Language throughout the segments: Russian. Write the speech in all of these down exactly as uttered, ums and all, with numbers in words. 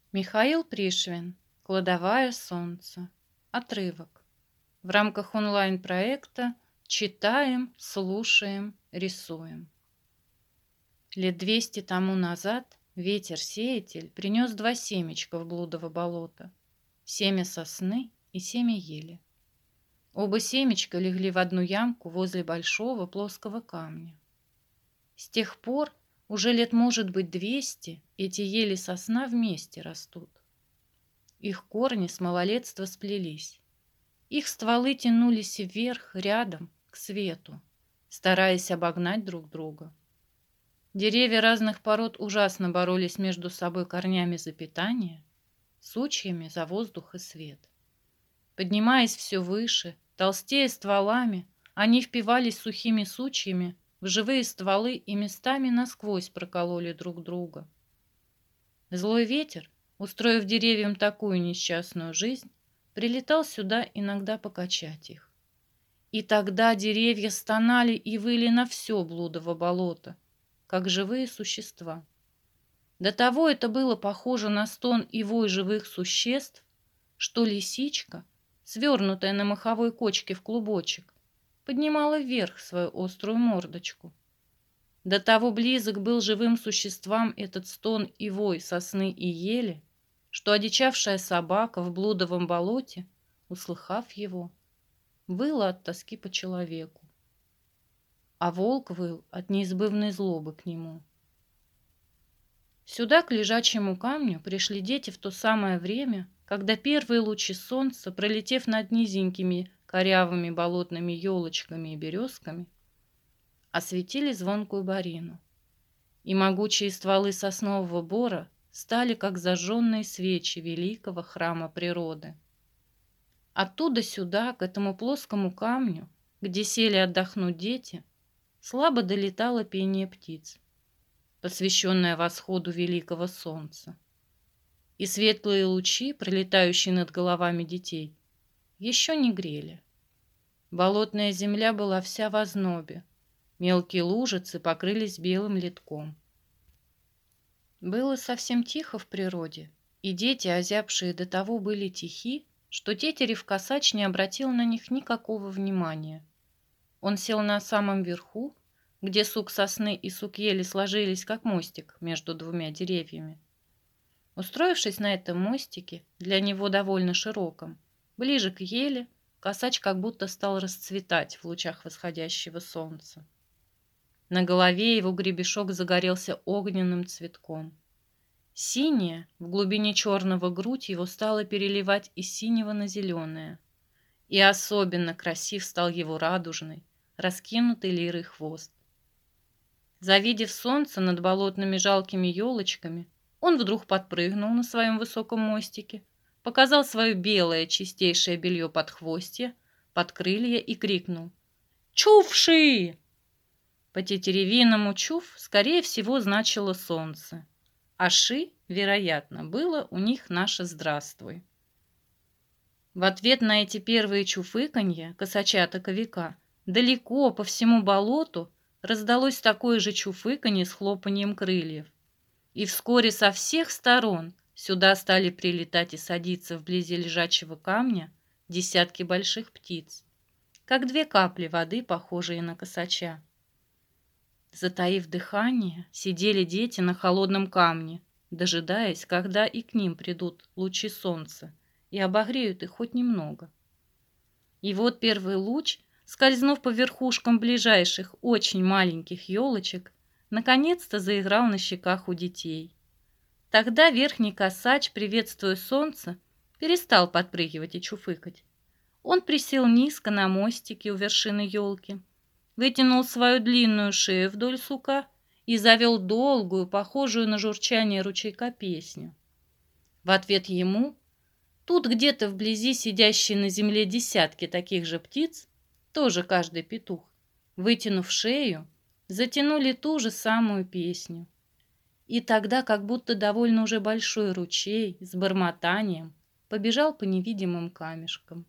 Михаил Пришвин. Кладовая солнца. Отрывок. В рамках онлайн-проекта «Читаем, слушаем, рисуем». Лет двести тому назад ветер-сеятель принес два семечка в блудово болото. Семя сосны и семя ели. Оба семечка легли в одну ямку возле большого плоского камня. С тех пор, уже лет может быть двести, эти ели сосна вместе растут. Их корни с малолетства сплелись. Их стволы тянулись вверх, рядом, к свету, стараясь обогнать друг друга. Деревья разных пород ужасно боролись между собой корнями за питание, сучьями за воздух и свет. Поднимаясь все выше, толстея стволами, они впивались сухими сучьями в живые стволы и местами насквозь прокололи друг друга. Злой ветер, устроив деревьям такую несчастную жизнь, прилетал сюда иногда покачать их. И тогда деревья стонали и выли на все блудово болото, как живые существа. До того это было похоже на стон и вой живых существ, что лисичка, свернутая на моховой кочке в клубочек, поднимала вверх свою острую мордочку. До того близок был живым существам этот стон и вой сосны и ели, что одичавшая собака в блудовом болоте, услыхав его, выла от тоски по человеку, а волк выл от неизбывной злобы к нему. Сюда, к лежачему камню, пришли дети в то самое время, когда первые лучи солнца, пролетев над низенькими корявыми болотными елочками и березками, осветили звонкую борину, и могучие стволы соснового бора стали, как зажженные свечи великого храма природы. Оттуда сюда, к этому плоскому камню, где сели отдохнуть дети, слабо долетало пение птиц, посвященное восходу великого солнца. И светлые лучи, пролетающие над головами детей, еще не грели. Болотная земля была вся в ознобе, мелкие лужицы покрылись белым литком. Было совсем тихо в природе, и дети, озябшие до того, были тихи, что тетерев-косач не обратил на них никакого внимания. Он сел на самом верху, где сук сосны и сук ели сложились, как мостик между двумя деревьями. Устроившись на этом мостике, для него довольно широком, ближе к ели, косач как будто стал расцветать в лучах восходящего солнца. На голове его гребешок загорелся огненным цветком. Синяя, в глубине черного грудь его стала переливать из синего на зеленое. И особенно красив стал его радужный, раскинутый лирой хвост. Завидев солнце над болотными жалкими елочками, он вдруг подпрыгнул на своем высоком мостике, показал свое белое чистейшее белье под хвостье, под крылья и крикнул: «Чувши!» По-тетеревиному «чув» скорее всего значило солнце, а «ши», вероятно, было у них наше «здравствуй». В ответ на эти первые чуфыканья косача-таковика далеко по всему болоту раздалось такое же чуфыканье с хлопаньем крыльев. И вскоре со всех сторон сюда стали прилетать и садиться вблизи лежачего камня десятки больших птиц, как две капли воды, похожие на косача. Затаив дыхание, сидели дети на холодном камне, дожидаясь, когда и к ним придут лучи солнца и обогреют их хоть немного. И вот первый луч, скользнув по верхушкам ближайших очень маленьких елочек, наконец-то заиграл на щеках у детей. Тогда верхний косач, приветствуя солнце, перестал подпрыгивать и чуфыкать. Он присел низко на мостике у вершины елки, вытянул свою длинную шею вдоль сука и завел долгую, похожую на журчание ручейка песню. В ответ ему, тут где-то вблизи сидящие на земле десятки таких же птиц, тоже каждый петух, вытянув шею, затянули ту же самую песню. И тогда, как будто довольно уже большой ручей с бормотанием побежал по невидимым камешкам.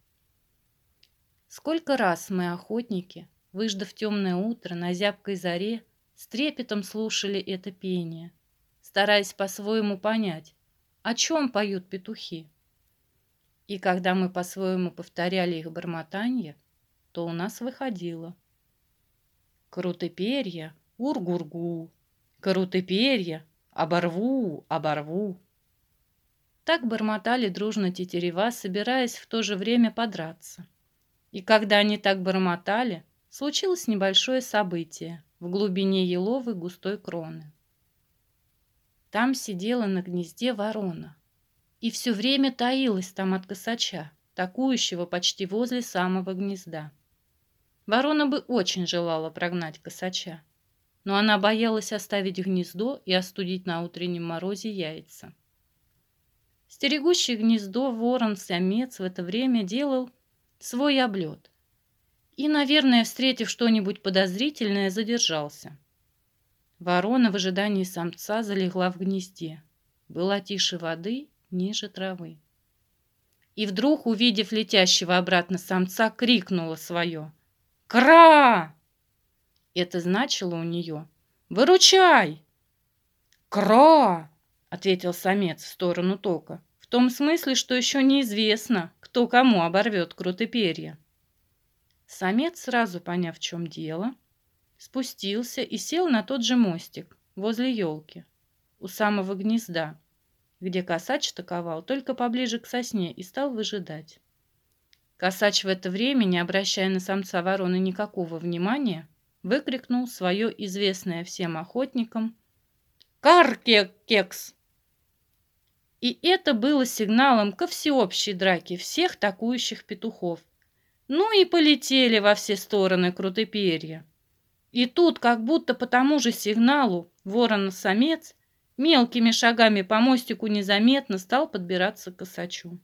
Сколько раз мы, охотники, выждав темное утро на зябкой заре, с трепетом слушали это пение, стараясь по-своему понять, о чем поют петухи. И когда мы по-своему повторяли их бормотанье, то у нас выходило: круты перья, ур-гур-гу, круты перья, оборву, оборву. Так бормотали дружно тетерева, собираясь в то же время подраться. И когда они так бормотали, случилось небольшое событие в глубине еловой густой кроны. Там сидела на гнезде ворона и все время таилась там от косача, такующего почти возле самого гнезда. Ворона бы очень желала прогнать косача, но она боялась оставить гнездо и остудить на утреннем морозе яйца. Стерегущий гнездо ворон-самец в это время делал свой облет и, наверное, встретив что-нибудь подозрительное, задержался. Ворона в ожидании самца залегла в гнезде, была тише воды, ниже травы. И вдруг, увидев летящего обратно самца, крикнула свое: «Кра!» Это значило у нее: «Выручай!» «Кра!» — ответил самец в сторону тока, в том смысле, что еще неизвестно, кто кому оборвет круты перья. Самец, сразу поняв, в чем дело, спустился и сел на тот же мостик возле елки, у самого гнезда, где косач таковал только поближе к сосне, и стал выжидать. Косач в это время, не обращая на самца вороны никакого внимания, выкрикнул свое известное всем охотникам «Кар-кек-кекс!». И это было сигналом ко всеобщей драке всех такующих петухов. Ну и полетели во все стороны круты перья. И тут, как будто по тому же сигналу, ворон-самец мелкими шагами по мостику незаметно стал подбираться к косачу.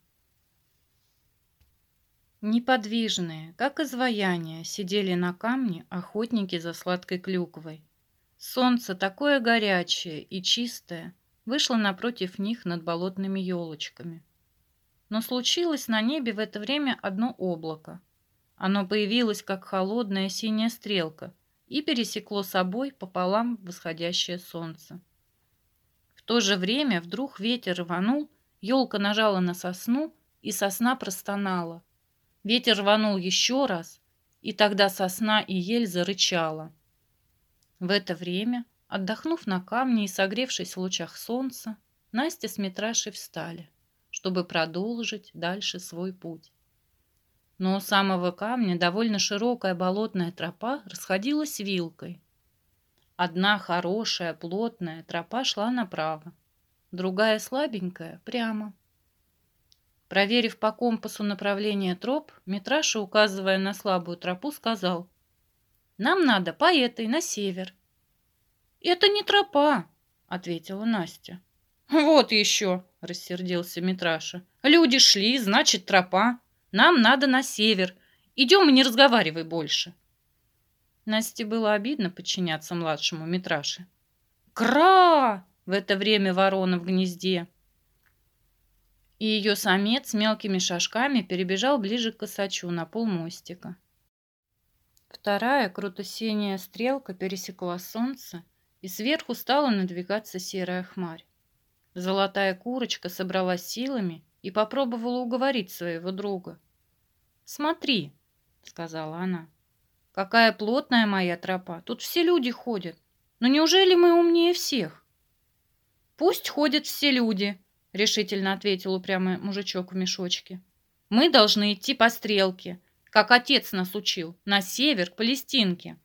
Неподвижные, как изваяния, сидели на камне охотники за сладкой клюквой. Солнце, такое горячее и чистое, вышло напротив них над болотными елочками. Но случилось на небе в это время одно облако. Оно появилось, как холодная синяя стрелка, и пересекло собой пополам восходящее солнце. В то же время вдруг ветер рванул, елка нажала на сосну, и сосна простонала. Ветер рванул еще раз, и тогда сосна и ель зарычала. В это время, отдохнув на камне и согревшись в лучах солнца, Настя с Митрашей встали, чтобы продолжить дальше свой путь. Но у самого камня довольно широкая болотная тропа расходилась вилкой. Одна хорошая, плотная тропа шла направо, другая слабенькая — прямо. Проверив по компасу направление троп, Митраша, указывая на слабую тропу, сказал: «Нам надо по этой, на север». «Это не тропа», — ответила Настя. «Вот еще», — рассердился Митраша. «Люди шли, значит, тропа. Нам надо на север. Идем и не разговаривай больше». Насте было обидно подчиняться младшему Митраше. «Кра!» — в это время ворона в гнезде. И ее самец мелкими шажками перебежал ближе к косачу на полмостика. Вторая круто-синяя стрелка пересекла солнце, и сверху стала надвигаться серая хмарь. Золотая курочка собралась силами и попробовала уговорить своего друга. «Смотри», — сказала она, — «какая плотная моя тропа, тут все люди ходят. Но неужели мы умнее всех?» «Пусть ходят все люди», — решительно ответил упрямый мужичок в мешочке. «Мы должны идти по стрелке, как отец нас учил, на север, к Палестинке».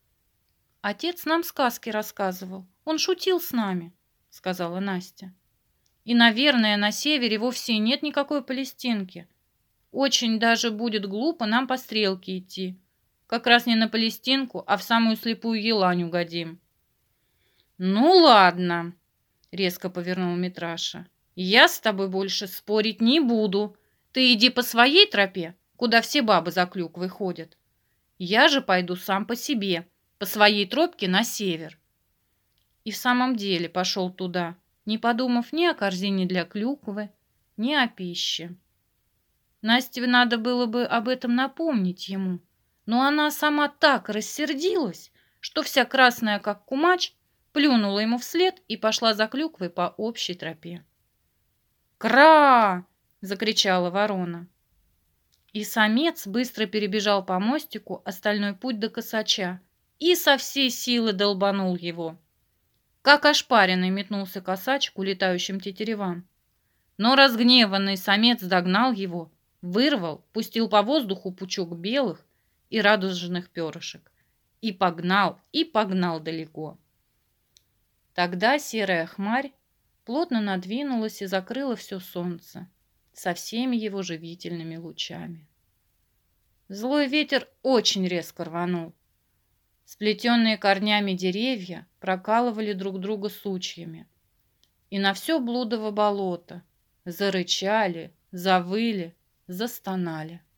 «Отец нам сказки рассказывал, он шутил с нами», — сказала Настя. «И, наверное, на севере вовсе нет никакой Палестинки. Очень даже будет глупо нам по стрелке идти. Как раз не на Палестинку, а в самую слепую елань угодим». «Ну ладно», — резко повернул Митраша. «Я с тобой больше спорить не буду. Ты иди по своей тропе, куда все бабы за клюквой ходят. Я же пойду сам по себе, по своей тропке на север». И в самом деле пошел туда, не подумав ни о корзине для клюквы, ни о пище. Насте надо было бы об этом напомнить ему, но она сама так рассердилась, что вся красная, как кумач, плюнула ему вслед и пошла за клюквой по общей тропе. «Кра!» – закричала ворона. И самец быстро перебежал по мостику остальной путь до косача и со всей силы долбанул его. Как ошпаренный метнулся косач к улетающим тетеревам. Но разгневанный самец догнал его, вырвал, пустил по воздуху пучок белых и радужных перышек и погнал, и погнал далеко. Тогда серая хмарь плотно надвинулась и закрыла все солнце со всеми его живительными лучами. Злой ветер очень резко рванул. Сплетенные корнями деревья прокалывали друг друга сучьями. И на все блудово болото зарычали, завыли, застонали.